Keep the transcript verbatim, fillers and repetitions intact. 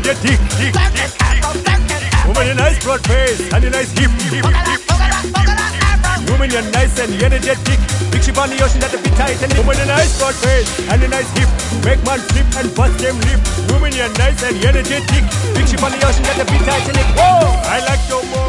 energetic. Woman, your nice broad face and your nice hip. Woman, you're nice and energetic. Big ship on the ocean that be tight and woman, your nice broad face and your nice hip. Make man flip and bust them lip. Woman, you're nice and energetic. Big ship on the ocean that be tight and it. Whoa, I like your more.